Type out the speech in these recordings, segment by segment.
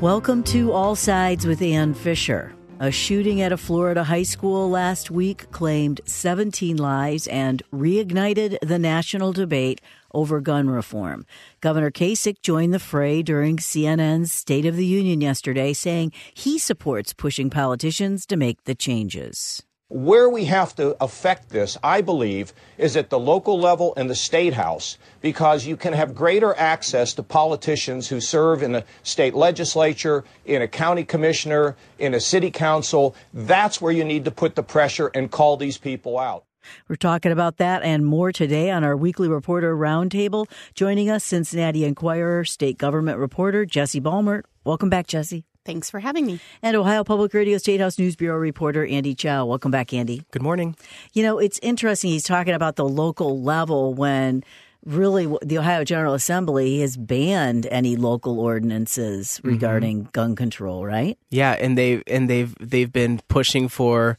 Welcome to All Sides with Ann Fisher. A shooting at a Florida high school last week claimed 17 lives and reignited the national debate over gun reform. Governor Kasich joined the fray during CNN's State of the Union yesterday, saying he supports pushing politicians to make the changes. Where we have to affect this, I believe, is at the local level and the state house, because you can have greater access to politicians who serve in the state legislature, in a county commissioner, in a city council. That's where you need to put the pressure and call these people out. We're talking about that and more today on our weekly reporter roundtable. Joining us, Cincinnati Enquirer state government reporter Jesse Balmert. Welcome back, Jesse. Thanks for having me. And Ohio Public Radio State House News Bureau reporter Andy Chow. Welcome back, Andy. Good morning. You know, it's interesting. He's talking about the local level when really the Ohio General Assembly has banned any local ordinances regarding gun control, right? Yeah, and they've been pushing for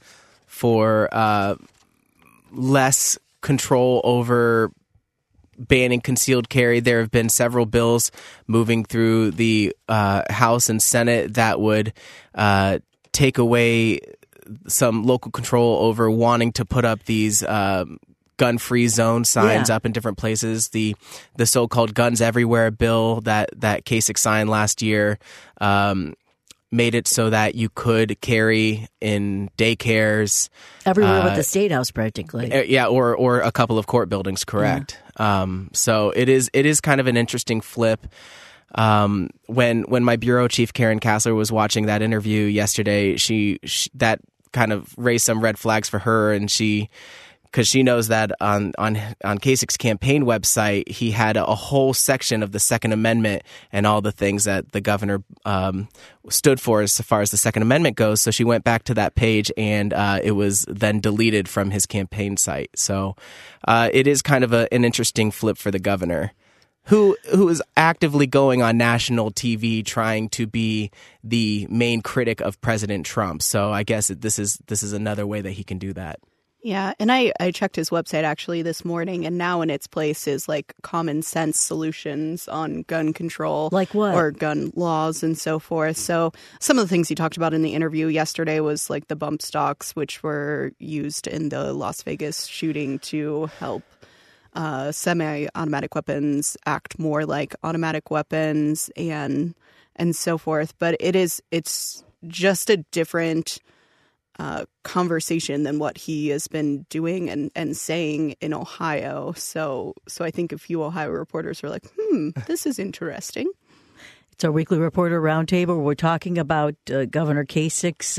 less control over banning concealed carry. There have been several bills moving through the House and Senate that would take away some local control over wanting to put up these gun-free zone signs up in different places. The so-called Guns Everywhere bill that Kasich signed last year made it so that you could carry in daycares everywhere but the State House, practically. Or a couple of court buildings, correct. So it is kind of an interesting flip. When my bureau chief Karen Kassler was watching that interview yesterday, she that kind of raised some red flags for her, and because she knows that on Kasich's campaign website, he had a whole section of the Second Amendment and all the things that the governor stood for as far as the Second Amendment goes. So she went back to that page, and it was then deleted from his campaign site. So it is kind of an interesting flip for the governor, who is actively going on national TV trying to be the main critic of President Trump. So I guess this is another way that he can do that. Yeah, and I checked his website actually this morning, and now in its place is like common sense solutions on gun control. Like what? Or gun laws and so forth. So some of the things he talked about in the interview yesterday was like the bump stocks, which were used in the Las Vegas shooting to help semi-automatic weapons act more like automatic weapons and so forth. But it's just a different conversation than what he has been doing and saying in Ohio. So I think a few Ohio reporters were like, this is interesting. It's our weekly reporter roundtable. We're talking about Governor Kasich's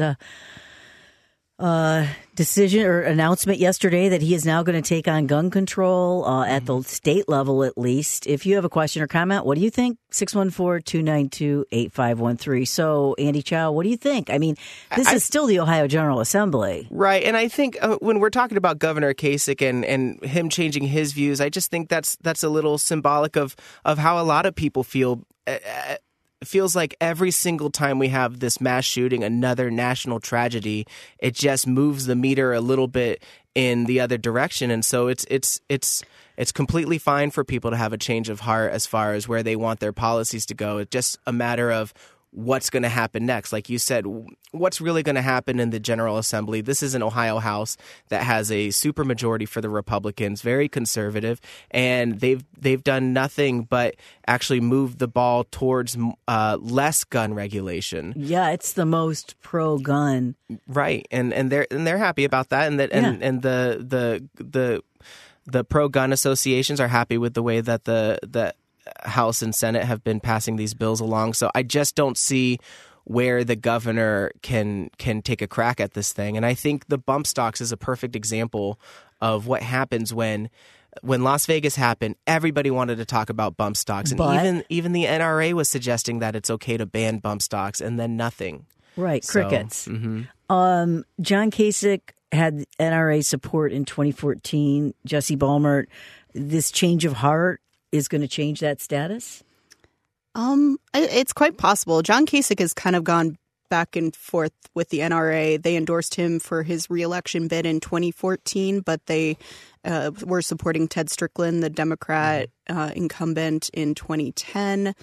decision or announcement yesterday that he is now going to take on gun control at the state level, at least. If you have a question or comment, what do you think? 614-292-8513. So, Andy Chow, what do you think? I mean, this is still the Ohio General Assembly. Right. And I think when we're talking about Governor Kasich and him changing his views, I just think that's a little symbolic of how a lot of people feel. It feels like every single time we have this mass shooting, another national tragedy, it just moves the meter a little bit in the other direction. And so it's completely fine for people to have a change of heart as far as where they want their policies to go. It's just a matter of what's going to happen next. Like you said, what's really going to happen in the General Assembly? This is an Ohio House that has a supermajority for the Republicans, very conservative, and they've done nothing but actually move the ball towards less gun regulation. Yeah, it's the most pro-gun, right? And they're happy about that, and the pro-gun associations are happy with the way that the House and Senate have been passing these bills along. So I just don't see where the governor can take a crack at this thing. And I think the bump stocks is a perfect example of what happens when Las Vegas happened. Everybody wanted to talk about bump stocks, and even the NRA was suggesting that it's okay to ban bump stocks, and then nothing. Right, crickets. So, John Kasich had NRA support in 2014. Jesse Balmert, this change of heart is going to change that status? It's quite possible. John Kasich has kind of gone back and forth with the NRA. They endorsed him for his reelection bid in 2014, but they were supporting Ted Strickland, the Democrat incumbent, in 2010.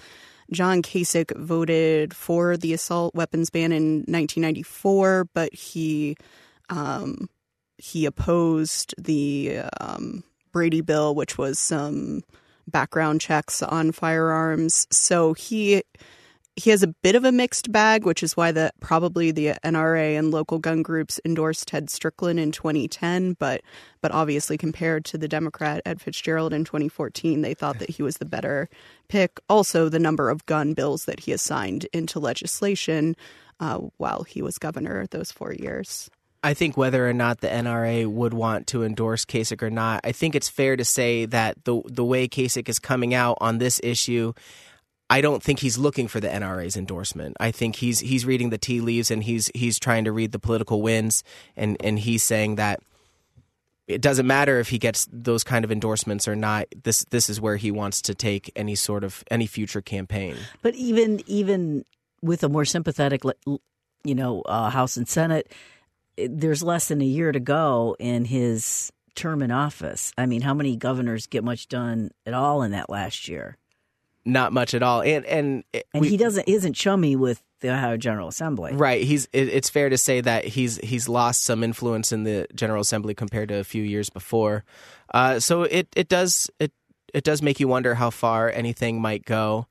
John Kasich voted for the assault weapons ban in 1994, but he opposed the Brady bill, which was some background checks on firearms. So he has a bit of a mixed bag, which is why probably the NRA and local gun groups endorsed Ted Strickland in 2010. But obviously, compared to the Democrat Ed Fitzgerald in 2014, they thought that he was the better pick. Also, the number of gun bills that he has signed into legislation while he was governor those 4 years. I think whether or not the NRA would want to endorse Kasich or not, I think it's fair to say that the way Kasich is coming out on this issue, I don't think he's looking for the NRA's endorsement. I think he's reading the tea leaves and he's trying to read the political winds, and he's saying that it doesn't matter if he gets those kind of endorsements or not. This is where he wants to take any future campaign. But even with a more sympathetic, House and Senate, there's less than a year to go in his term in office. I mean, how many governors get much done at all in that last year? Not much at all, and he isn't chummy with the Ohio General Assembly, right? It's fair to say that he's lost some influence in the General Assembly compared to a few years before. So it does make you wonder how far anything might go.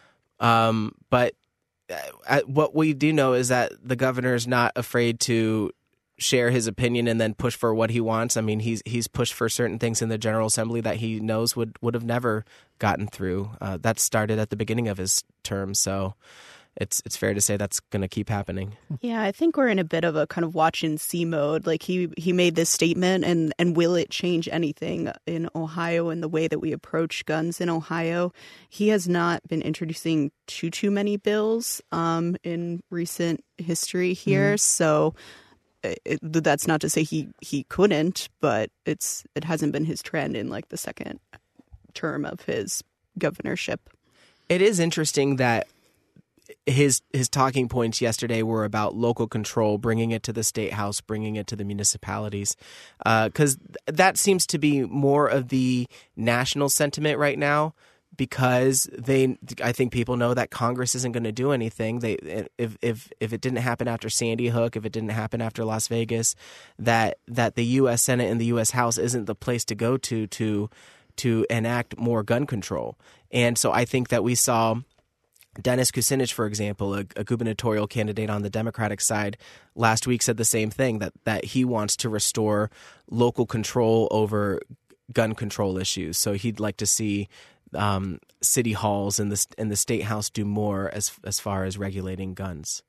But what we do know is that the governor is not afraid to share his opinion and then push for what he wants. I mean, he's pushed for certain things in the General Assembly that he knows would have never gotten through. That started at the beginning of his term, so it's fair to say that's going to keep happening. Yeah, I think we're in a bit of a kind of watch and see mode. Like he made this statement, and will it change anything in Ohio and the way that we approach guns in Ohio? He has not been introducing too many bills in recent history here, so. That's not to say he couldn't, but it hasn't been his trend in like the second term of his governorship. It is interesting that his talking points yesterday were about local control, bringing it to the state house, bringing it to the municipalities, because that seems to be more of the national sentiment right now. Because I think people know that Congress isn't going to do anything. If it didn't happen after Sandy Hook, if it didn't happen after Las Vegas, that the U.S. Senate and the U.S. House isn't the place to go to enact more gun control. And so I think that we saw Dennis Kucinich, for example, a gubernatorial candidate on the Democratic side, last week said the same thing, that he wants to restore local control over gun control issues. So he'd like to see city halls and the state house do more as far as regulating guns.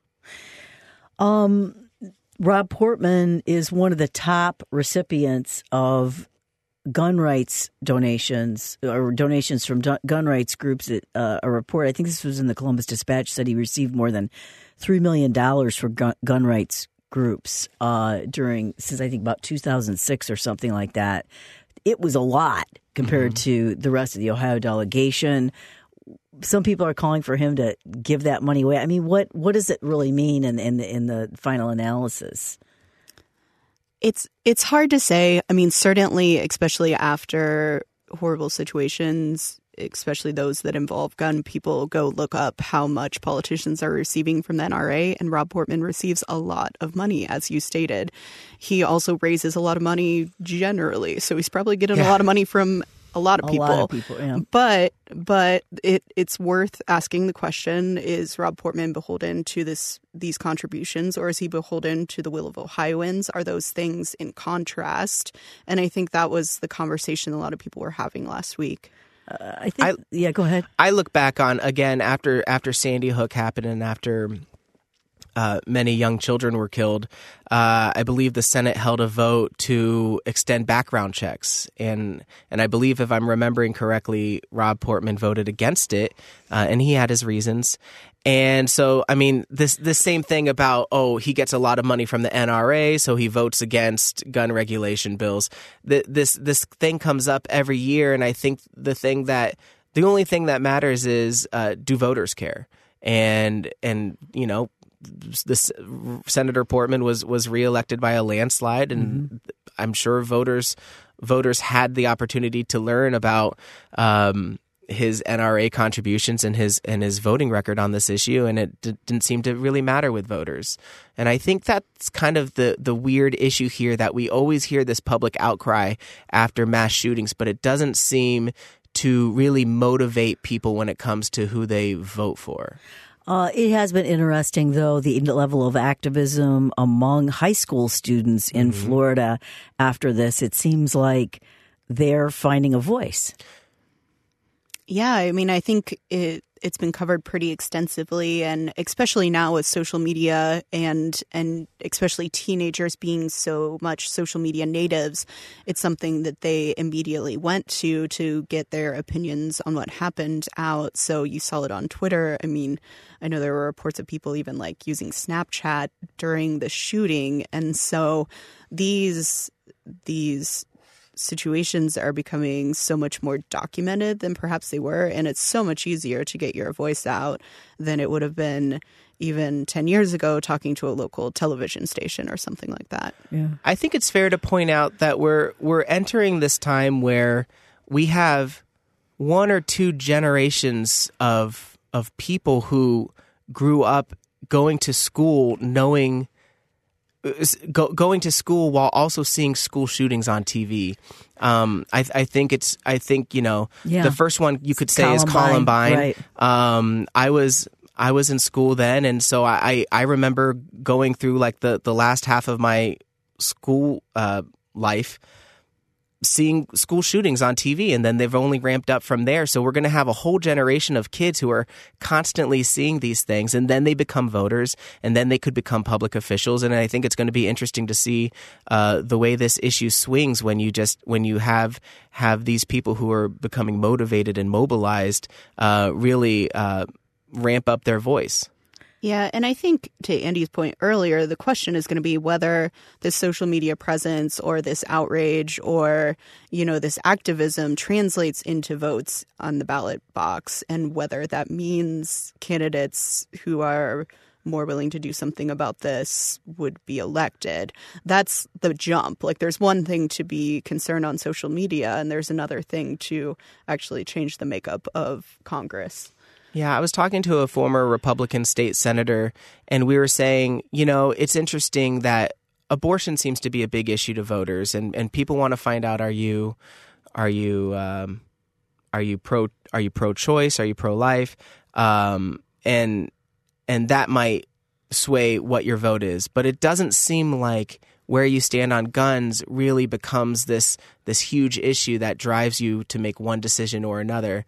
Rob Portman is one of the top recipients of gun rights donations or donations from gun rights groups. A report, I think this was in the Columbus Dispatch, said he received more than $3 million for gun rights groups since I think about 2006 or something like that. It was a lot compared to the rest of the Ohio delegation. Some people are calling for him to give that money away. I mean, what does it really mean in the final analysis? It's hard to say. I mean, certainly, especially after horrible situations, especially those that involve gun, people go look up how much politicians are receiving from the NRA, and Rob Portman receives a lot of money, as you stated. He also raises a lot of money generally, so he's probably getting a lot of money from a lot of people. Yeah. But it's worth asking the question, is Rob Portman beholden to these contributions, or is he beholden to the will of Ohioans? Are those things in contrast? And I think that was the conversation a lot of people were having last week. Go ahead. I look back on, again, after Sandy Hook happened and after many young children were killed, I believe the Senate held a vote to extend background checks. And I believe, if I'm remembering correctly, Rob Portman voted against it, and he had his reasons. And so, I mean, this same thing about, he gets a lot of money from the NRA, so he votes against gun regulation bills. This thing comes up every year, and I think the only thing that matters is, do voters care? And this Senator Portman was reelected by a landslide, and I'm sure voters had the opportunity to learn about his NRA contributions and his voting record on this issue, and it didn't seem to really matter with voters. And I think that's kind of the weird issue here, that we always hear this public outcry after mass shootings, but it doesn't seem to really motivate people when it comes to who they vote for. It has been interesting, though, the level of activism among high school students in Florida after this. It seems like they're finding a voice. Yeah, I mean, I think it's been covered pretty extensively, and especially now with social media and especially teenagers being so much social media natives, it's something that they immediately went to get their opinions on what happened out. So you saw it on Twitter. I mean, I know there were reports of people even like using Snapchat during the shooting, and so these situations are becoming so much more documented than perhaps they were, and it's so much easier to get your voice out than it would have been even 10 years ago talking to a local television station or something like that. Yeah. I think it's fair to point out that we're entering this time where we have one or two generations of people who grew up going to school knowing going to school while also seeing school shootings on TV. I think the first one you could say is Columbine. Right. I was in school then, and so I remember going through like the last half of my school life seeing school shootings on TV, and then they've only ramped up from there. So we're going to have a whole generation of kids who are constantly seeing these things, and then they become voters, and then they could become public officials. And I think it's going to be interesting to see the way this issue swings when you have these people who are becoming motivated and mobilized really ramp up their voice. Yeah, and I think to Andy's point earlier, the question is going to be whether this social media presence or this outrage or, this activism translates into votes on the ballot box, and whether that means candidates who are more willing to do something about this would be elected. That's the jump. Like, there's one thing to be concerned on social media, and there's another thing to actually change the makeup of Congress. Yeah, I was talking to a former Republican state senator, and we were saying, it's interesting that abortion seems to be a big issue to voters, and people want to find out, are you pro-choice? Are you pro-life? And that might sway what your vote is, but it doesn't seem like where you stand on guns really becomes this huge issue that drives you to make one decision or another.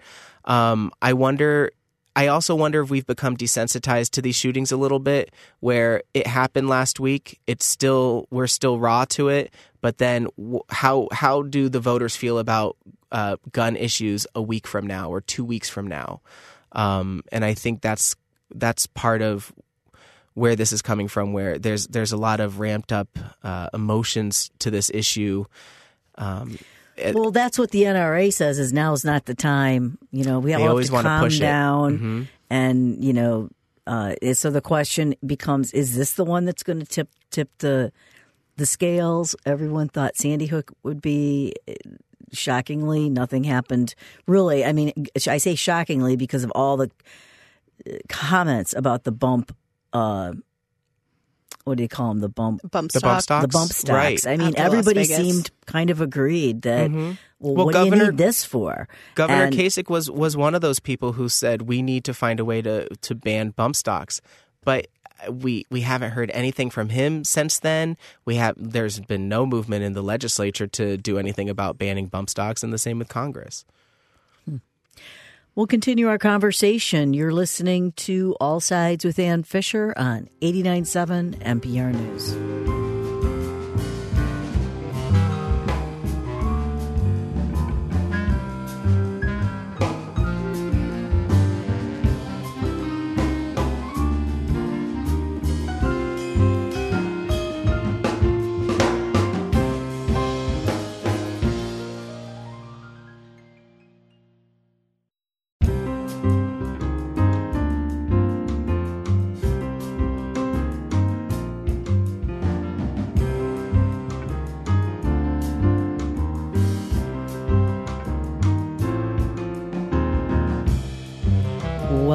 I also wonder if we've become desensitized to these shootings a little bit, where it happened last week. We're still raw to it, but then how do the voters feel about gun issues a week from now or 2 weeks from now? And I think that's part of where this is coming from, where there's a lot of ramped up emotions to this issue. Well, that's what the NRA says, is now is not the time. We all have to calm down. And, so the question becomes, is this the one that's going to tip the scales? Everyone thought Sandy Hook would be. Shockingly, nothing happened. Really, I mean, I say shockingly because of all the comments about the bump. What do you call them? The bump stocks. The bump stocks. Right. I mean, everybody seemed kind of agreed that, what do you need this for? Governor Kasich was one of those people who said we need to find a way to ban bump stocks. But we haven't heard anything from him since then. There's been no movement in the legislature to do anything about banning bump stocks, and the same with Congress. We'll continue our conversation. You're listening to All Sides with Ann Fisher on 89.7 NPR News.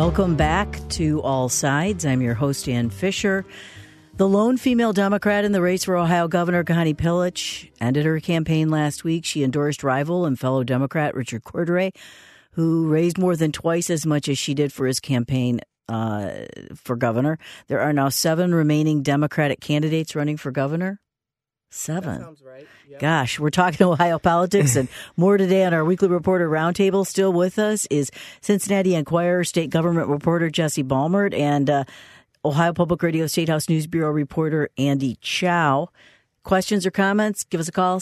Welcome back to All Sides. I'm your host, Ann Fisher. The lone female Democrat in the race for Ohio Governor, Connie Pillich, ended her campaign last week. She endorsed rival and fellow Democrat Richard Cordray, who raised more than twice as much as she did for his campaign for governor. There are now 7 remaining Democratic candidates running for governor. 7. That sounds right. Yep. Gosh, we're talking Ohio politics and more today on our weekly reporter roundtable. Still with us is Cincinnati Enquirer state government reporter Jesse Balmert and Ohio Public Radio State House News Bureau reporter Andy Chow. Questions or comments? Give us a call,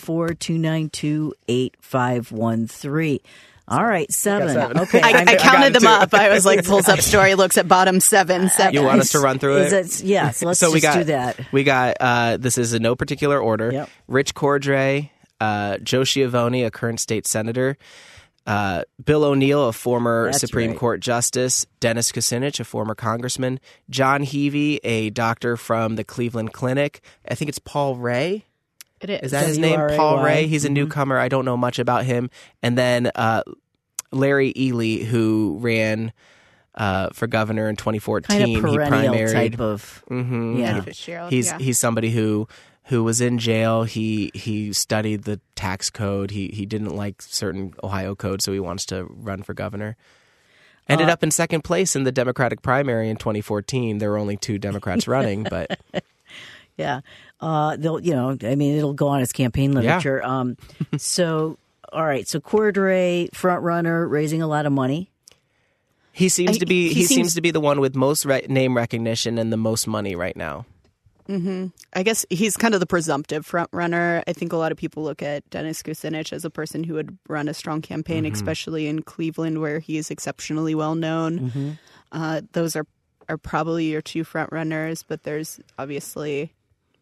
614-292-8513. All right, 7. Okay, I counted them up. I was like, pulls up story, looks at bottom 7. You want us to run through it? Yes, let's do that. We got, this is in no particular order. Yep. Rich Cordray, Joe Schiavone, a current state senator, Bill O'Neill, a former Supreme Court justice, Dennis Kucinich, a former congressman, John Heavey, a doctor from the Cleveland Clinic. I think it's Paul Ray. It is. Is that his name? Paul Ray. He's a newcomer. I don't know much about him. And then Larry Ely, who ran for governor in 2014. Kind of perennial he primaried. type of, He's somebody who was in jail. He studied the tax code. He didn't like certain Ohio codes, so he wants to run for governor. Ended up in second place in the Democratic primary in 2014. There were only 2 Democrats running, but yeah, it'll go on his campaign literature. Yeah. So, all right. So Cordray, front runner, raising a lot of money. He seems to be. He seems to be the one with most name recognition and the most money right now. Mm-hmm. I guess he's kind of the presumptive front runner. I think a lot of people look at Dennis Kucinich as a person who would run a strong campaign, especially in Cleveland, where he is exceptionally well known. Those are probably your 2 front runners, but there's obviously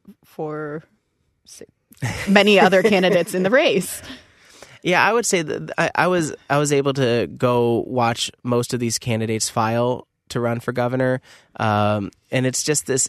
many other candidates in the race. Yeah, I would say that I was able to go watch most of these candidates file to run for governor, and it's just this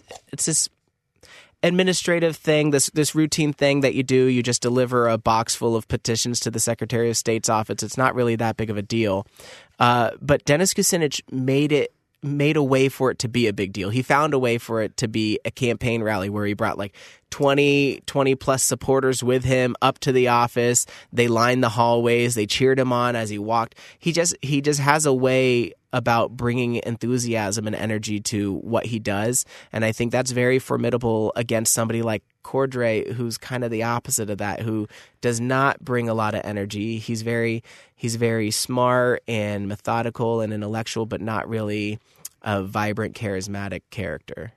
administrative thing, this routine thing that you do. You just deliver a box full of petitions to the Secretary of State's office. It's not really that big of a deal, but Dennis Kucinich made a way for it to be a big deal. He found a way for it to be a campaign rally where he brought like 20 plus supporters with him up to the office. They lined the hallways. They cheered him on as he walked. He just has a way about bringing enthusiasm and energy to what he does. And I think that's very formidable against somebody like Cordray, who's kind of the opposite of that, who does not bring a lot of energy. He's very smart and methodical and intellectual, but not really a vibrant, charismatic character.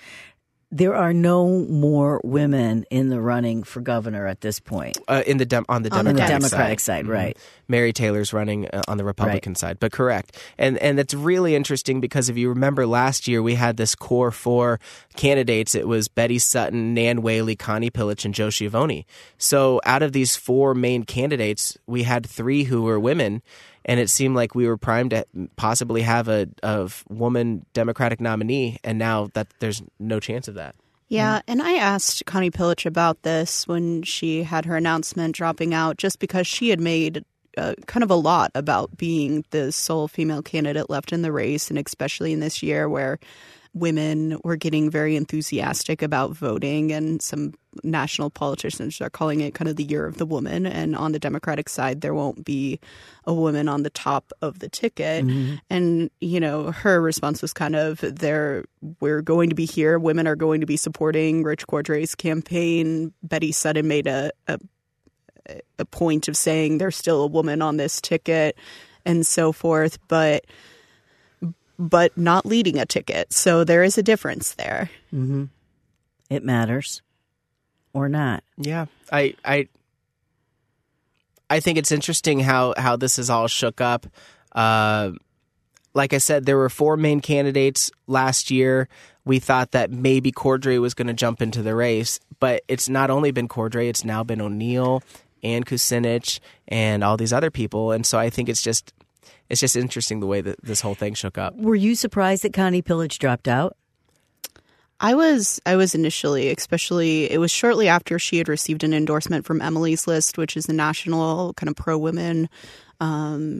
There are no more women in the running for governor at this point. On the Democratic side, right. Mary Taylor's running on the Republican side, but correct. And it's really interesting because if you remember last year, we had this core 4 candidates. It was Betty Sutton, Nan Whaley, Connie Pillich, and Joe Schiavone. So out of these 4 main candidates, we had 3 who were women. And it seemed like we were primed to possibly have a woman Democratic nominee, and now that there's no chance of that. Yeah, and I asked Connie Pillich about this when she had her announcement dropping out, just because she had made kind of a lot about being the sole female candidate left in the race, and especially in this year where women were getting very enthusiastic about voting, and some national politicians are calling it kind of the year of the woman. And on the Democratic side, there won't be a woman on the top of the ticket. And, her response was kind of, we're going to be here. Women are going to be supporting Rich Cordray's campaign. Betty Sutton made a point of saying there's still a woman on this ticket and so forth, but not leading a ticket. So there is a difference there. Mm-hmm. It matters or not. Yeah. I think it's interesting how this is all shook up. Like I said, there were 4 main candidates last year. We thought that maybe Cordray was going to jump into the race, but it's not only been Cordray, it's now been O'Neill and Kucinich and all these other people. And so I think it's just interesting the way that this whole thing shook up. Were you surprised that Connie Pillich dropped out? I was initially, especially it was shortly after she had received an endorsement from Emily's List, which is a national kind of pro-women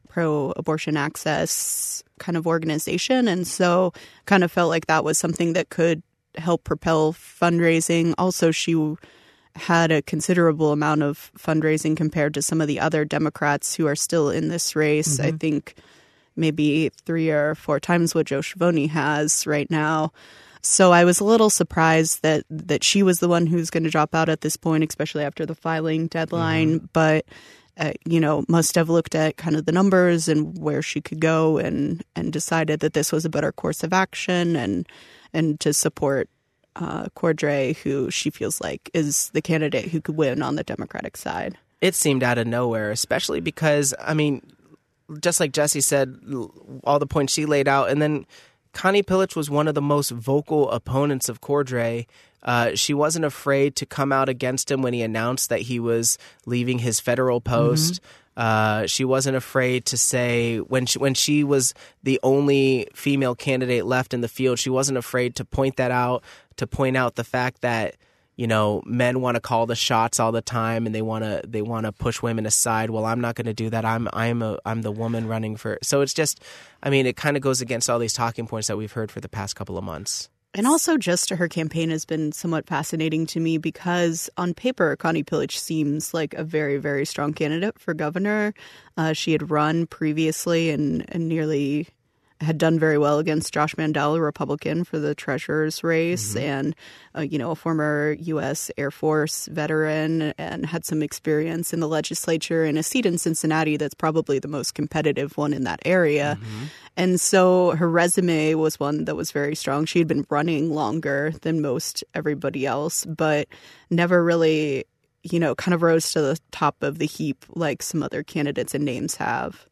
pro-abortion access kind of organization. And so kind of felt like that was something that could help propel fundraising. Also, she had a considerable amount of fundraising compared to some of the other Democrats who are still in this race. I think maybe 3 or 4 times what Joe Schiavone has right now. So I was a little surprised that she was the one who's going to drop out at this point, especially after the filing deadline. But, must have looked at kind of the numbers and where she could go and decided that this was a better course of action and to support Cordray, who she feels like is the candidate who could win on the Democratic side. It seemed out of nowhere, especially because, I mean, just like Jesse said, all the points she laid out, and then Connie Pillich was one of the most vocal opponents of Cordray. She wasn't afraid to come out against him when he announced that he was leaving his federal post. She wasn't afraid to say when she was the only female candidate left in the field, she wasn't afraid to point that out, to point out the fact that, men want to call the shots all the time and they want to push women aside. Well, I'm not going to do that. I'm the woman running for. So it's just, I mean, it kind of goes against all these talking points that we've heard for the past couple of months. And also just her campaign has been somewhat fascinating to me because on paper, Connie Pillich seems like a very, very strong candidate for governor. She had run previously and nearly had done very well against Josh Mandel, a Republican, for the treasurer's race, and a former U.S. Air Force veteran, and had some experience in the legislature and a seat in Cincinnati that's probably the most competitive one in that area. And so her resume was one that was very strong. She had been running longer than most everybody else, but never really, kind of rose to the top of the heap like some other candidates and names have.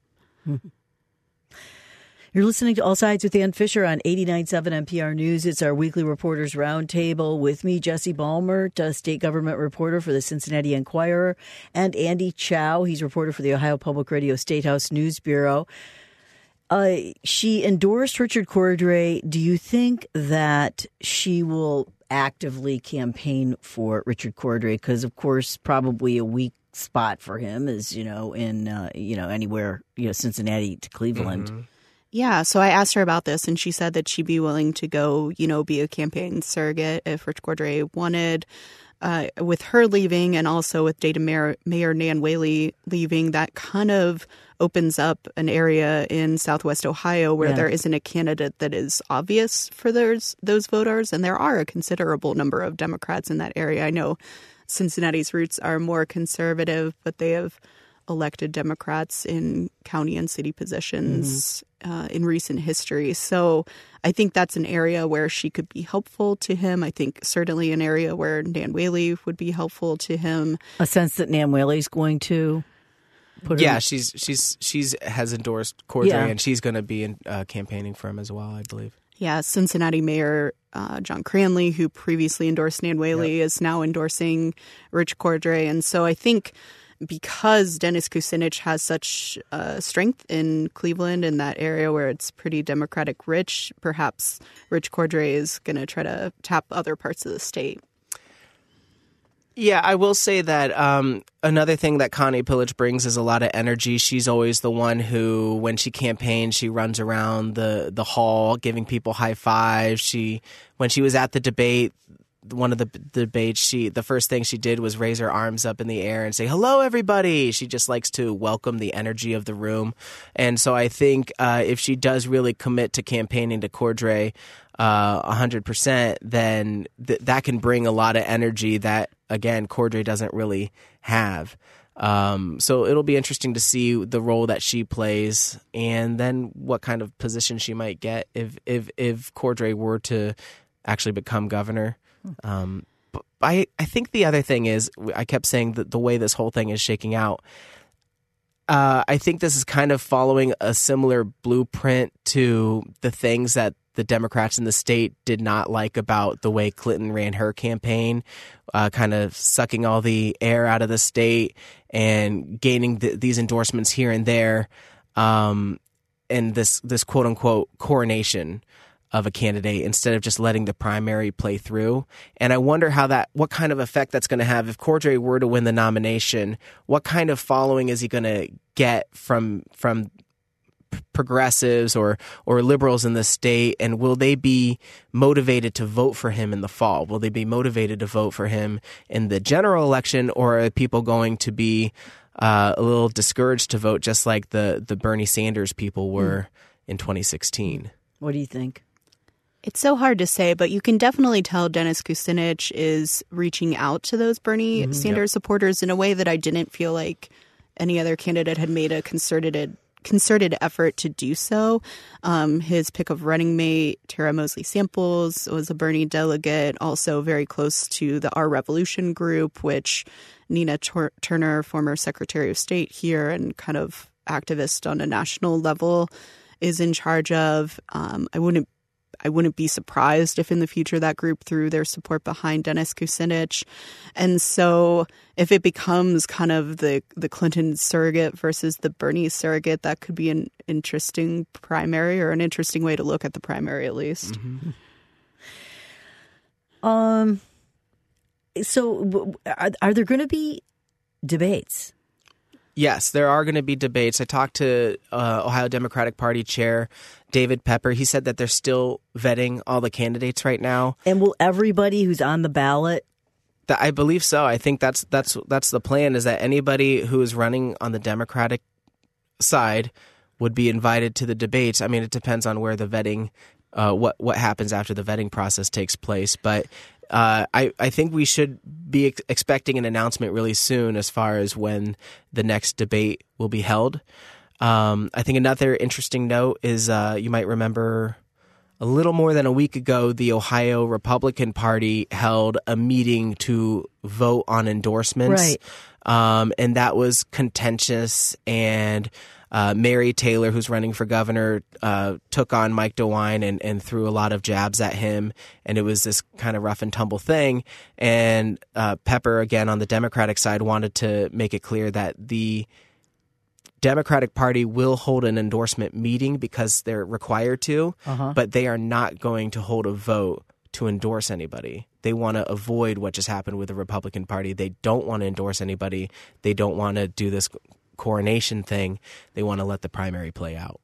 You're listening to All Sides with Ann Fisher on 89.7 NPR News. It's our weekly Reporters Roundtable with me, Jesse Balmert, state government reporter for the Cincinnati Enquirer, and Andy Chow. He's reporter for the Ohio Public Radio Statehouse News Bureau. She endorsed Richard Cordray. Do you think that she will actively campaign for Richard Cordray? Because, of course, probably a weak spot for him is, in anywhere, Cincinnati to Cleveland. Yeah, so I asked her about this, and she said that she'd be willing to go, be a campaign surrogate if Rich Cordray wanted. With her leaving and also with Dayton Mayor Nan Whaley leaving, that kind of opens up an area in Southwest Ohio where there isn't a candidate that is obvious for those voters, and there are a considerable number of Democrats in that area. I know Cincinnati's roots are more conservative, but they have elected Democrats in county and city positions in recent history. So I think that's an area where she could be helpful to him. I think certainly an area where Nan Whaley would be helpful to him. A sense that Nan Whaley's going to put her... Yeah, she's has endorsed Cordray, and she's going to be campaigning for him as well, I believe. Yeah, Cincinnati Mayor John Cranley, who previously endorsed Nan Whaley, is now endorsing Rich Cordray. And so I think because Dennis Kucinich has such strength in Cleveland, in that area where it's pretty Democratic rich, perhaps Rich Cordray is going to try to tap other parts of the state. Yeah, I will say that another thing that Connie Pillich brings is a lot of energy. She's always the one who, when she campaigns, she runs around the hall giving people high fives. When she was at the debate, one of the debates, the first thing she did was raise her arms up in the air and say, "Hello, everybody." She just likes to welcome the energy of the room. And so I think if she does really commit to campaigning to Cordray 100%, then that can bring a lot of energy that, again, Cordray doesn't really have. So it'll be interesting to see the role that she plays and then what kind of position she might get if Cordray were to actually become governor. But I think the other thing is, I kept saying that the way this whole thing is shaking out, I think this is kind of following a similar blueprint to the things that the Democrats in the state did not like about the way Clinton ran her campaign, kind of sucking all the air out of the state and gaining these endorsements here and there, and this quote unquote coronation of a candidate instead of just letting the primary play through. And I wonder what kind of effect that's going to have if Cordray were to win the nomination. What kind of following is he going to get from progressives or liberals in the state, and will they be motivated to vote for him in the fall? Will they be motivated to vote for him in the general election, or are people going to be a little discouraged to vote, just like the Bernie Sanders people were in 2016? What do you think? It's so hard to say, but you can definitely tell Dennis Kucinich is reaching out to those Bernie Sanders supporters in a way that I didn't feel like any other candidate had made a concerted effort to do so. His pick of running mate, Tara Mosley Samples, was a Bernie delegate, also very close to the Our Revolution group, which Nina Turner, former Secretary of State here and kind of activist on a national level, is in charge of. I wouldn't be surprised if in the future that group threw their support behind Dennis Kucinich. And so if it becomes kind of the Clinton surrogate versus the Bernie surrogate, that could be an interesting primary, or an interesting way to look at the primary, at least. So are there going to be debates? Yes, there are going to be debates. I talked to Ohio Democratic Party Chair David Pepper. He said that they're still vetting all the candidates right now. And will everybody who's on the ballot? I believe so. I think that's the plan, is that anybody who is running on the Democratic side would be invited to the debates. I mean, it depends on where the vetting, what happens after the vetting process takes place. But I think we should be expecting an announcement really soon as far as when the next debate will be held. I think another interesting note is you might remember a little more than a week ago, the Ohio Republican Party held a meeting to vote on endorsements. Right. And that was contentious, and Mary Taylor, who's running for governor, took on Mike DeWine and threw a lot of jabs at him. And it was this kind of rough and tumble thing. And Pepper, again, on the Democratic side, wanted to make it clear that the Democratic Party will hold an endorsement meeting because they're required to, but they are not going to hold a vote to endorse anybody. They want to avoid what just happened with the Republican Party. They don't want to endorse anybody. They don't want to do this coronation thing. They want to let the primary play out.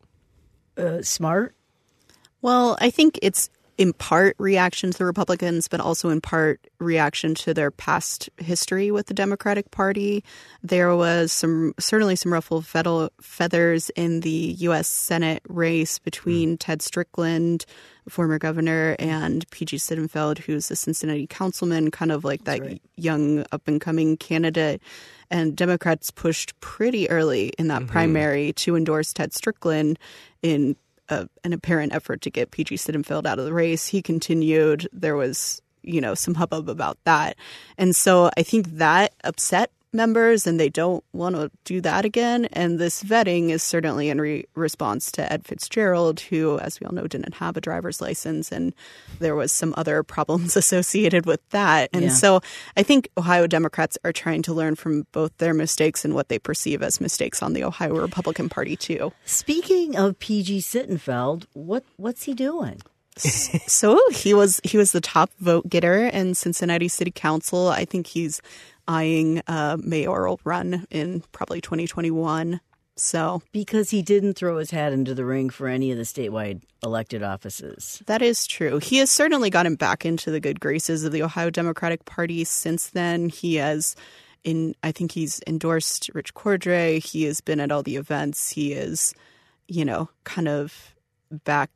Smart? Well, I think it's in part reaction to the Republicans, but also in part reaction to their past history with the Democratic Party. There was certainly some ruffled feathers in the U.S. Senate race between Ted Strickland, former governor, and P.G. Sittenfeld, who's a Cincinnati councilman, kind of like that young up-and-coming candidate. And Democrats pushed pretty early in that primary to endorse Ted Strickland in an apparent effort to get P.G. Sittenfeld out of the race. He continued. There was, some hubbub about that. And so I think that upset members, and they don't want to do that again. And this vetting is certainly in response to Ed Fitzgerald, who, as we all know, didn't have a driver's license. And there was some other problems associated with that. And so I think Ohio Democrats are trying to learn from both their mistakes and what they perceive as mistakes on the Ohio Republican Party, too. Speaking of P.G. Sittenfeld, what's he doing? So he was the top vote getter in Cincinnati City Council. I think he's eyeing a mayoral run in probably 2021. So because he didn't throw his hat into the ring for any of the statewide elected offices. That is true. He has certainly gotten back into the good graces of the Ohio Democratic Party since then. I think he's endorsed Rich Cordray. He has been at all the events. He is, kind of back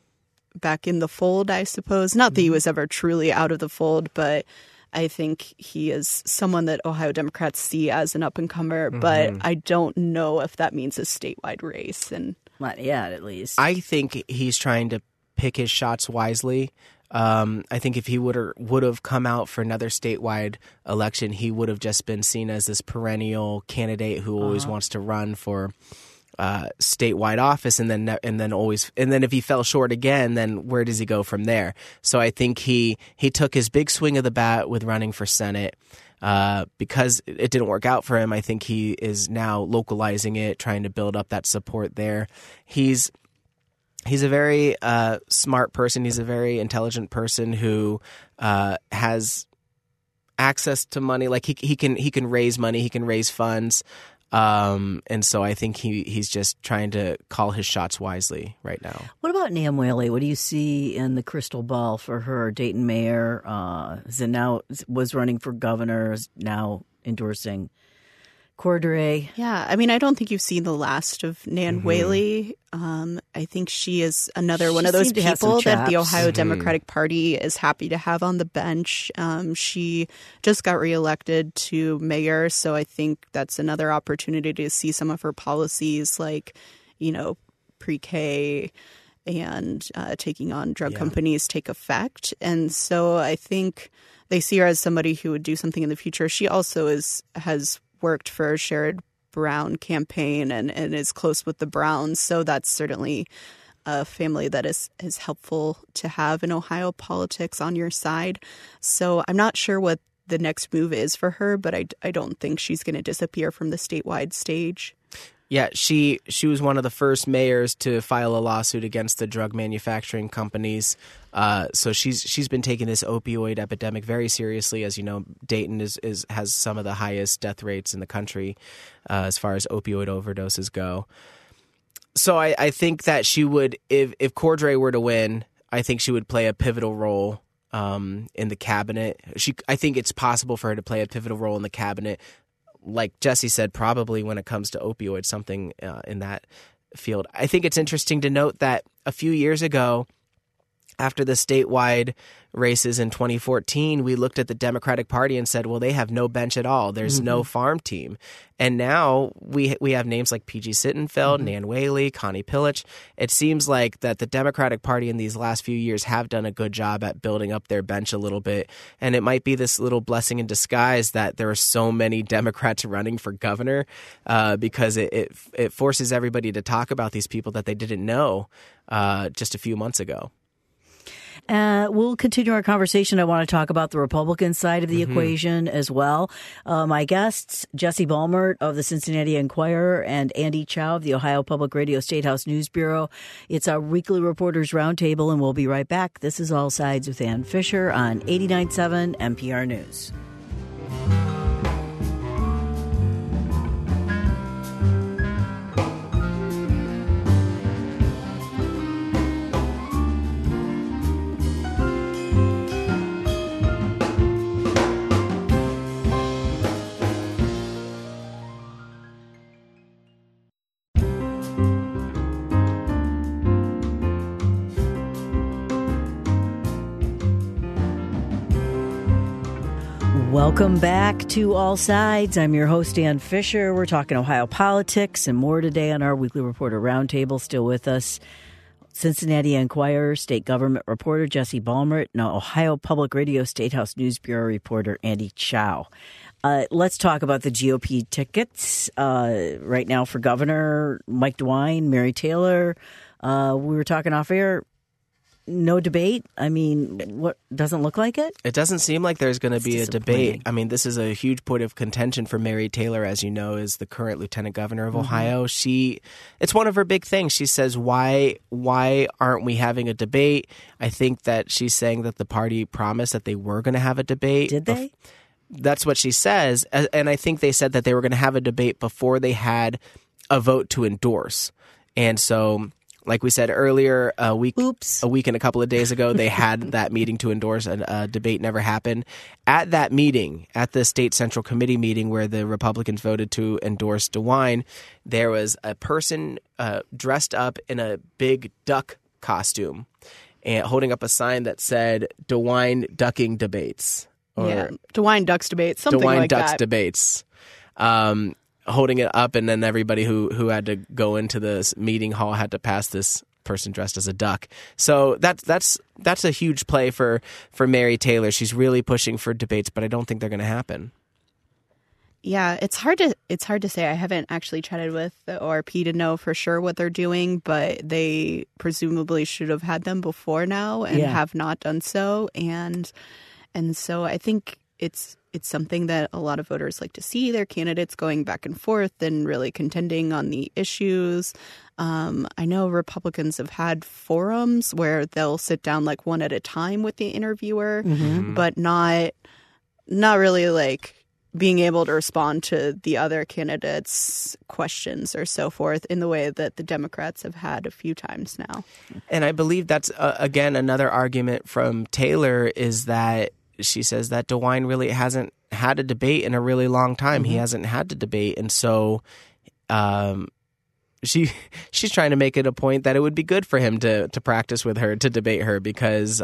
in the fold, I suppose. Not that he was ever truly out of the fold, but I think he is someone that Ohio Democrats see as an up-and-comer, but I don't know if that means a statewide race. And not yet, at least. I think he's trying to pick his shots wisely. I think if he would have come out for another statewide election, he would have just been seen as this perennial candidate who always wants to run for statewide office, and then if he fell short again, then where does he go from there? So I think he took his big swing of the bat with running for Senate. Because it didn't work out for him, I think he is now localizing it, trying to build up that support there. He's a very smart person. He's a very intelligent person who has access to money. Like he can raise money. He can raise funds. And so I think he's just trying to call his shots wisely right now. What about Nan Whaley? What do you see in the crystal ball for her? Dayton mayor was running for governor, is now endorsing Cordray. Yeah, I mean, I don't think you've seen the last of Nan Whaley. I think she is another one of those people that the Ohio Democratic Party is happy to have on the bench. She just got reelected to mayor, so I think that's another opportunity to see some of her policies, like, pre-K and taking on drug companies take effect. And so I think they see her as somebody who would do something in the future. She also has worked for Sherrod Brown campaign and is close with the Browns. So that's certainly a family that is helpful to have in Ohio politics on your side. So I'm not sure what the next move is for her, but I don't think she's going to disappear from the statewide stage. Yeah, she was one of the first mayors to file a lawsuit against the drug manufacturing companies. So she's been taking this opioid epidemic very seriously. As you know, Dayton has some of the highest death rates in the country as far as opioid overdoses go. So I think that she would, if Cordray were to win, I think she would play a pivotal role in the cabinet. I think it's possible for her to play a pivotal role in the cabinet. Like Jesse said, probably when it comes to opioids, something in that field. I think it's interesting to note that a few years ago, after the statewide races in 2014, we looked at the Democratic Party and said, well, they have no bench at all. There's no farm team. And now we have names like P.G. Sittenfeld, Nan Whaley, Connie Pillich. It seems like that the Democratic Party in these last few years have done a good job at building up their bench a little bit. And it might be this little blessing in disguise that there are so many Democrats running for governor because it forces everybody to talk about these people that they didn't know just a few months ago. We'll continue our conversation. I want to talk about the Republican side of the equation as well. My guests, Jesse Balmert of the Cincinnati Enquirer and Andy Chow of the Ohio Public Radio Statehouse News Bureau. It's our weekly Reporters Roundtable, and we'll be right back. This is All Sides with Ann Fisher on 89.7 NPR News. Welcome back to All Sides. I'm your host, Ann Fisher. We're talking Ohio politics and more today on our weekly Reporter Roundtable. Still with us, Cincinnati Enquirer state government reporter Jesse Balmert, and Ohio Public Radio Statehouse News Bureau reporter Andy Chow. Let's talk about the GOP tickets right now for governor. Mike DeWine, Mary Taylor. We were talking off air. No debate? I mean, what doesn't look like it? It doesn't seem like there's going to be a debate. I mean, this is a huge point of contention for Mary Taylor, as you know, is the current lieutenant governor of Ohio. It's one of her big things. She says, why aren't we having a debate? I think that she's saying that the party promised that they were going to have a debate. Did they? That's what she says. And I think they said that they were going to have a debate before they had a vote to endorse. And so, like we said earlier, a week and a couple of days ago, they had that meeting to endorse. A debate never happened. At that meeting, at the state central committee meeting where the Republicans voted to endorse DeWine, there was a person dressed up in a big duck costume and holding up a sign that said DeWine ducking debates. Or DeWine ducks debates, something DeWine like ducks that. debates. Holding it up, and then everybody who had to go into this meeting hall had to pass this person dressed as a duck. So that's a huge play for Mary Taylor. She's really pushing for debates, but I don't think they're going to happen. Yeah, it's hard to say. I haven't actually chatted with the ORP to know for sure what they're doing, but they presumably should have had them before now and have not done so. And so I think it's something that a lot of voters like to see their candidates going back and forth and really contending on the issues. I know Republicans have had forums where they'll sit down like one at a time with the interviewer, but not really like being able to respond to the other candidates' questions or so forth in the way that the Democrats have had a few times now. And I believe that's, again, another argument from Taylor is that she says that DeWine really hasn't had a debate in a really long time. He hasn't had to debate. And so she's trying to make it a point that it would be good for him to practice with her, to debate her, because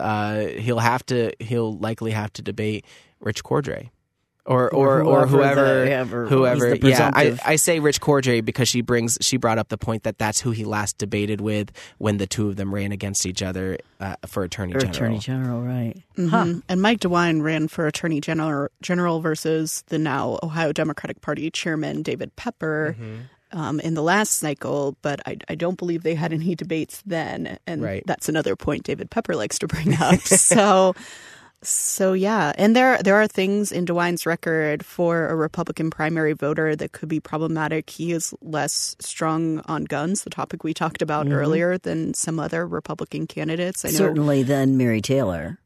he'll likely have to debate Rich Cordray. Or whoever. Yeah, I say Rich Cordray because she brought up the point that that's who he last debated with when the two of them ran against each other for Attorney General. Attorney General, right? Mm-hmm. Huh. And Mike DeWine ran for Attorney General versus the now Ohio Democratic Party Chairman David Pepper in the last cycle, but I don't believe they had any debates then, and that's another point David Pepper likes to bring up. So yeah, and there are things in DeWine's record for a Republican primary voter that could be problematic. He is less strong on guns, the topic we talked about earlier, than some other Republican candidates. Certainly than Mary Taylor.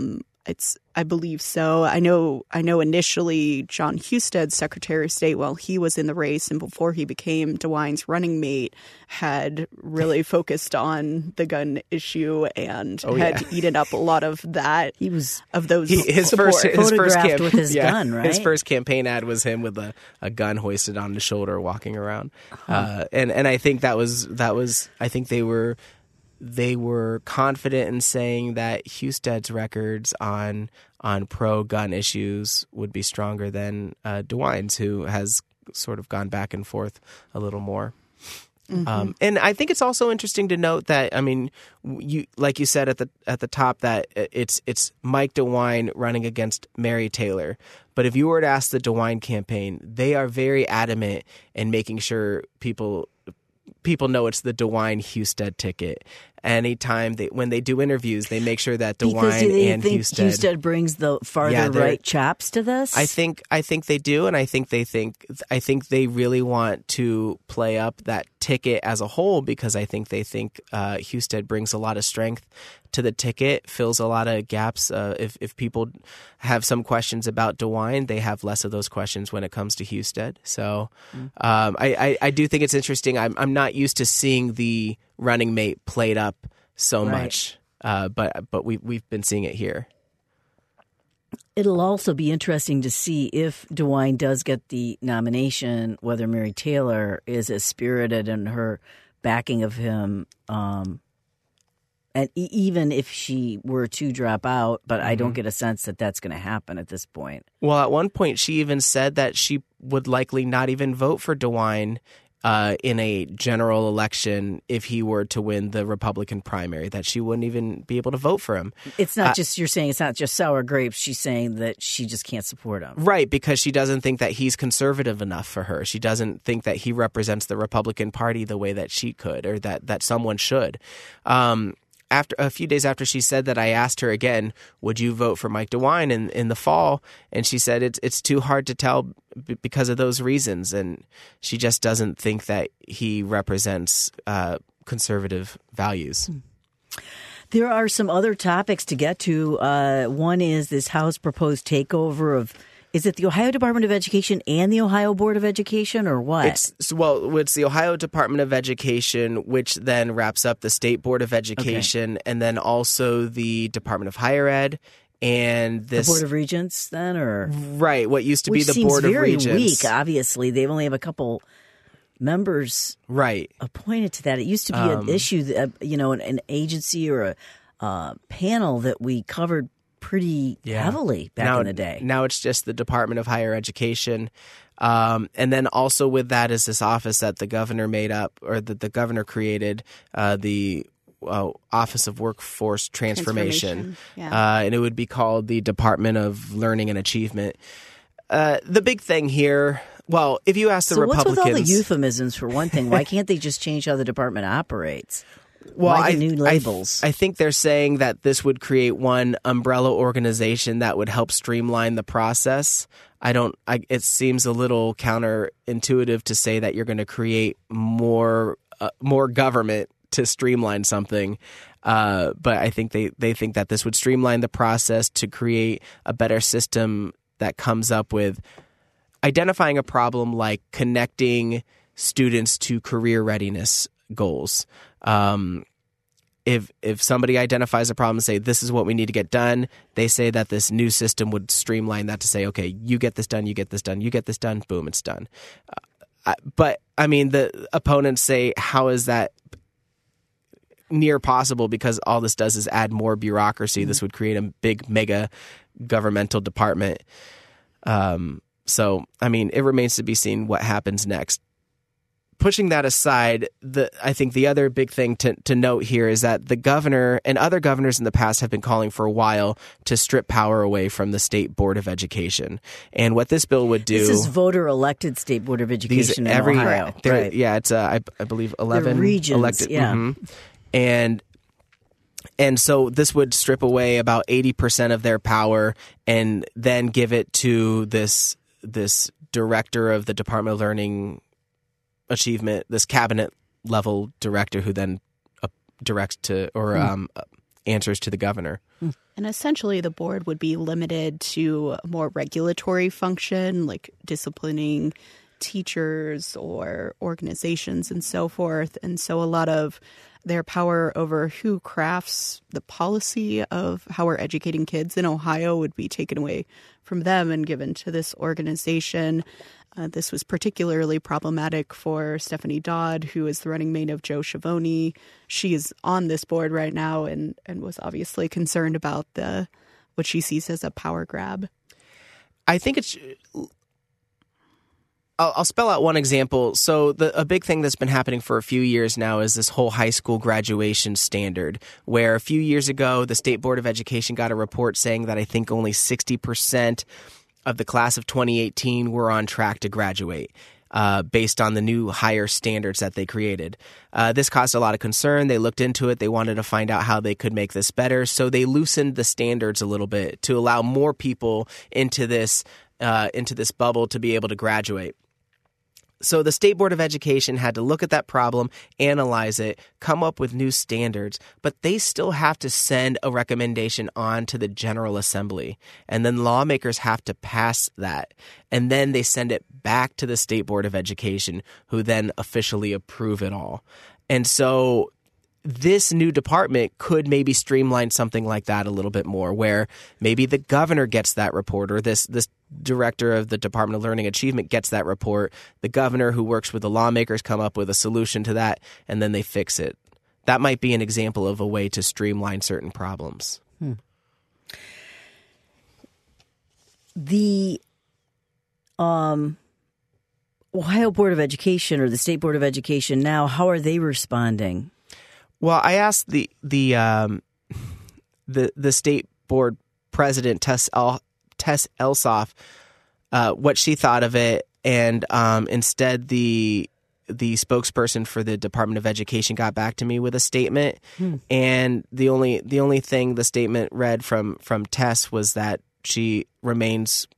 I believe so. I know initially John Husted, Secretary of State, while he was in the race and before he became DeWine's running mate, had really focused on the gun issue and had eaten up a lot of that. He was his first photographed with his gun, right? His first campaign ad was him with a gun hoisted on his shoulder walking around. And I think that was I think they were confident in saying that Husted's records on pro-gun issues would be stronger than DeWine's, who has sort of gone back and forth a little more. And I think it's also interesting to note that, I mean, like you said at the top, that it's Mike DeWine running against Mary Taylor. But if you were to ask the DeWine campaign, they are very adamant in making sure people know it's the DeWine Husted ticket. Anytime when they do interviews, they make sure that DeWine and Husted brings the farther right chops to this. I think they do, and I think they really want to play up that ticket as a whole, because I think they think Husted brings a lot of strength to the ticket, fills a lot of gaps. If people have some questions about DeWine, they have less of those questions when it comes to Husted. So I do think it's interesting. I'm not used to seeing the running mate played up so much, but we've been seeing it here. It'll also be interesting to see if DeWine does get the nomination, whether Mary Taylor is as spirited in her backing of him, and even if she were to drop out, but I don't get a sense that that's going to happen at this point. Well, at one point she even said that she would likely not even vote for DeWine in a general election if he were to win the Republican primary, that she wouldn't even be able to vote for him. It's not just, you're saying it's not just sour grapes. She's saying that she just can't support him. Right, because she doesn't think that he's conservative enough for her. She doesn't think that he represents the Republican Party the way that she could, or that someone should. After a few days after she said that, I asked her again, would you vote for Mike DeWine in the fall? And she said it's too hard to tell because of those reasons. And she just doesn't think that he represents conservative values. There are some other topics to get to. One is this House proposed takeover of, is it the Ohio Department of Education and the Ohio Board of Education, or what? It's the Ohio Department of Education, which then wraps up the State Board of Education, and then also the Department of Higher Ed, and the Board of Regents then, or right, what used to be the Board of Regents. Which seems very weak, obviously. They only have a couple members appointed to that. It used to be an issue, an agency or a panel that we covered pretty heavily back in the day. Now it's just the Department of Higher Education. And then also with that is this office that the governor made up, or that the governor created, the Office of Workforce Transformation. And it would be called the Department of Learning and Achievement. The big thing here, well, if you ask the Republicans... what's with all the euphemisms, for one thing? Why can't they just change how the department operates? Well, Why the new labels? I think they're saying that this would create one umbrella organization that would help streamline the process. It seems a little counterintuitive to say that you're going to create more government to streamline something. But I think they think that this would streamline the process to create a better system that comes up with identifying a problem like connecting students to career readiness goals. If somebody identifies a problem and say, this is what we need to get done, they say that this new system would streamline that to say, okay, you get this done, you get this done, you get this done, boom, it's done. But, I mean, the opponents say, how is that near possible? Because all this does is add more bureaucracy. This would create a big, mega governmental department. So, I mean, it remains to be seen what happens next. Pushing that aside, I think the other big thing to note here is that the governor and other governors in the past have been calling for a while to strip power away from the State Board of Education. And what this bill would do... This is voter-elected State Board of Education in Ohio. Right. Yeah, it's, I believe, 11 regions, elected. Yeah. Mm-hmm. And so this would strip away about 80% of their power and then give it to this director of the Department of Learning Achievement, this cabinet level director who then directs to or answers to the governor. And essentially the board would be limited to a more regulatory function, like disciplining teachers or organizations and so forth. And so a lot of their power over who crafts the policy of how we're educating kids in Ohio would be taken away from them and given to this organization. This was particularly problematic for Stephanie Dodd, who is the running mate of Joe Schiavone. She is on this board right now and was obviously concerned about what she sees as a power grab. I think I'll spell out one example. So a big thing that's been happening for a few years now is this whole high school graduation standard, where a few years ago, the State Board of Education got a report saying that I think only 60% of the class of 2018 were on track to graduate based on the new higher standards that they created. This caused a lot of concern. They looked into it. They wanted to find out how they could make this better. So they loosened the standards a little bit to allow more people into this bubble to be able to graduate. So the State Board of Education had to look at that problem, analyze it, come up with new standards, but they still have to send a recommendation on to the General Assembly. And then lawmakers have to pass that. And then they send it back to the State Board of Education, who then officially approve it all. And so this new department could maybe streamline something like that a little bit more, where maybe the governor gets that report, or this director of the Department of Learning Achievement gets that report. The governor, who works with the lawmakers, come up with a solution to that, and then they fix it. That might be an example of a way to streamline certain problems. The Ohio Board of Education, or the State Board of Education now, how are they responding? Well, I asked the state board president, Tess Elsoff, what she thought of it, and instead the spokesperson for the Department of Education got back to me with a statement, and the only thing the statement read from Tess was that she remains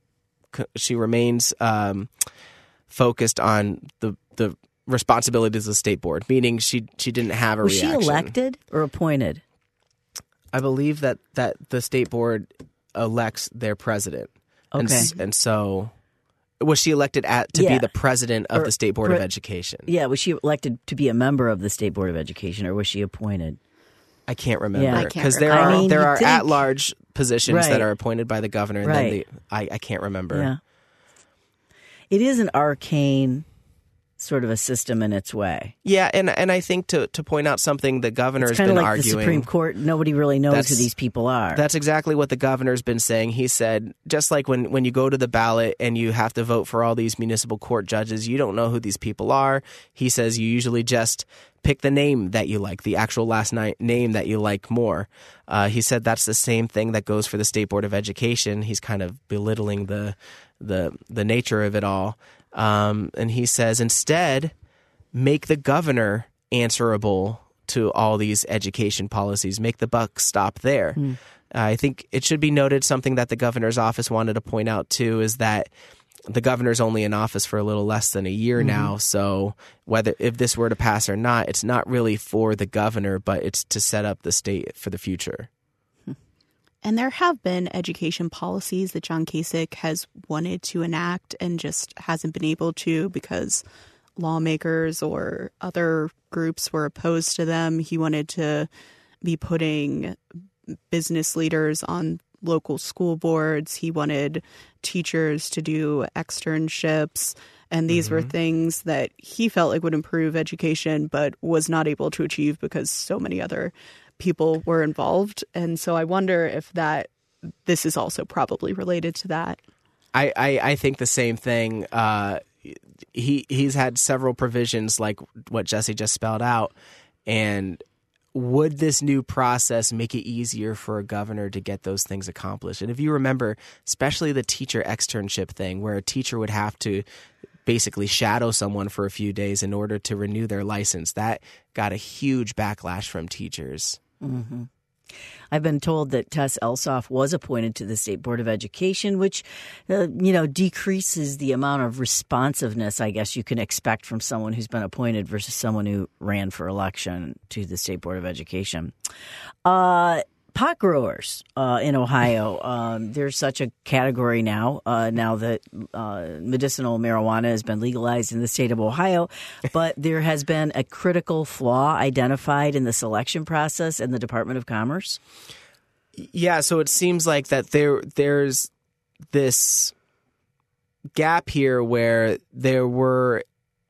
focused on the responsibilities of the state board, meaning she didn't have a reaction. Was she elected or appointed? I believe that the state board elects their president. Okay. And so was she elected to be the president of the State Board of Education? Yeah, was she elected to be a member of the State Board of Education, or was she appointed? I can't remember. Yeah. Because there are at-large positions that are appointed by the governor, and then I can't remember. Yeah. It is an arcane sort of a system in its way. Yeah, and I think to point out something the governor's been like arguing. The Supreme Court, nobody really knows who these people are. That's exactly what the governor's been saying. He said, just like when you go to the ballot and you have to vote for all these municipal court judges, you don't know who these people are. He says you usually just pick the name that you like, the actual last name that you like more. He said that's the same thing that goes for the State Board of Education. He's kind of belittling the nature of it all. And he says, instead, make the governor answerable to all these education policies. Make the buck stop there. I think it should be noted, something that the governor's office wanted to point out, too, is that the governor's only in office for a little less than a year now. So if this were to pass or not, it's not really for the governor, but it's to set up the state for the future. And there have been education policies that John Kasich has wanted to enact and just hasn't been able to because lawmakers or other groups were opposed to them. He wanted to be putting business leaders on local school boards. He wanted teachers to do externships. And these were things that he felt like would improve education, but was not able to achieve because so many other people were involved. And so I wonder if this is also probably related to that. I think the same thing. He's had several provisions like what Jesse just spelled out. And would this new process make it easier for a governor to get those things accomplished? And if you remember, especially the teacher externship thing, where a teacher would have to basically shadow someone for a few days in order to renew their license, that got a huge backlash from teachers. Mm-hmm. I've been told that Tess Elsoff was appointed to the State Board of Education, which, decreases the amount of responsiveness, I guess, you can expect from someone who's been appointed versus someone who ran for election to the State Board of Education. Pot growers in Ohio. There's such a category now that medicinal marijuana has been legalized in the state of Ohio. But there has been a critical flaw identified in the selection process in the Department of Commerce. Yeah, so it seems like that there's this gap here where there were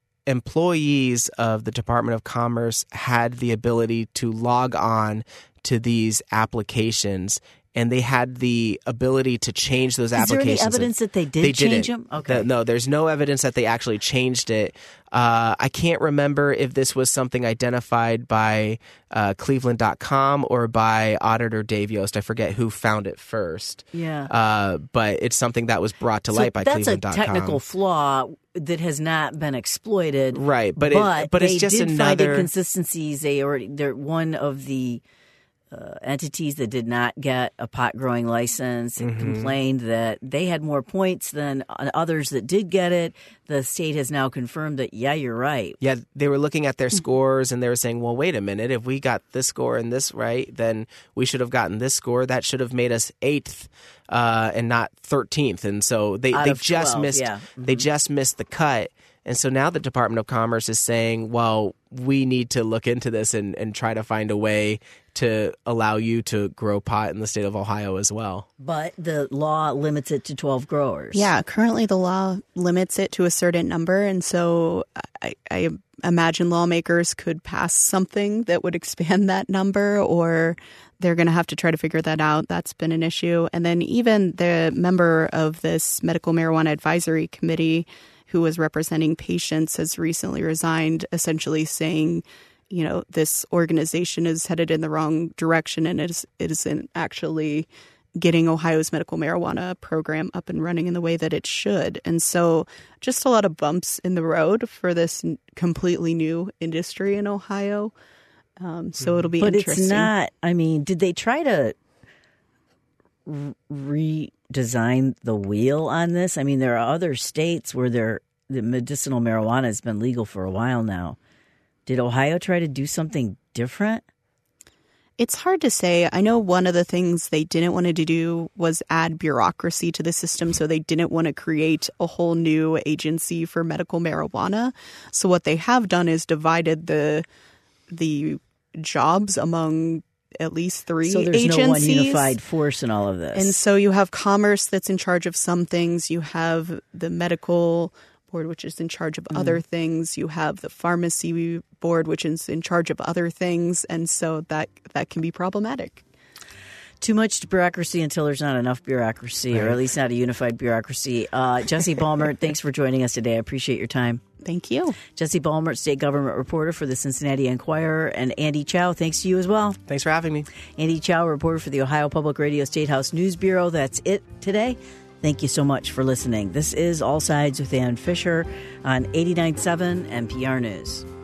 employees of the Department of Commerce had the ability to log on to these applications, and they had the ability to change those applications. Is there any evidence that they did change them? Okay. No, there's no evidence that they actually changed it. I can't remember if this was something identified by Cleveland.com or by Auditor Dave Yost. I forget who found it first. Yeah. But it's something that was brought to light by Cleveland.com. That's a technical flaw that has not been exploited. Right. But it's just they did another find inconsistencies. They're one of the entities that did not get a pot growing license and complained that they had more points than others that did get it. The state has now confirmed that, yeah, you're right. Yeah, they were looking at their scores and they were saying, well, wait a minute, if we got this score and this right, then we should have gotten this score. That should have made us 8th and not 13th. And so they just 12, missed they just missed the cut. And so now the Department of Commerce is saying, well, we need to look into this and try to find a way to allow you to grow pot in the state of Ohio as well. But the law limits it to 12 growers. Yeah, currently the law limits it to a certain number. And so I imagine lawmakers could pass something that would expand that number, or they're going to have to try to figure that out. That's been an issue. And then even the member of this Medical Marijuana Advisory Committee who was representing patients has recently resigned, essentially saying, this organization is headed in the wrong direction and it isn't actually getting Ohio's medical marijuana program up and running in the way that it should. And so just a lot of bumps in the road for this completely new industry in Ohio. So it'll be interesting. But it's not, did they try to redesign the wheel on this? There are other states where the medicinal marijuana has been legal for a while now. Did Ohio try to do something different? It's hard to say. I know one of the things they didn't want to do was add bureaucracy to the system, so they didn't want to create a whole new agency for medical marijuana. So what they have done is divided the jobs among at least 3 agencies. So there's no one unified force in all of this. And so you have Commerce that's in charge of some things. You have the Medical Board, which is in charge of other things. You have the Pharmacy Board, which is in charge of other things. And so that can be problematic. Too much bureaucracy until there's not enough bureaucracy, right, or at least not a unified bureaucracy. Jesse Balmert, thanks for joining us today. I appreciate your time. Thank you. Jesse Balmert, state government reporter for the Cincinnati Enquirer, and Andy Chow, thanks to you as well. Thanks for having me. Andy Chow, reporter for the Ohio Public Radio State House News Bureau. That's it today. Thank you so much for listening. This is All Sides with Ann Fisher on 89.7 NPR News.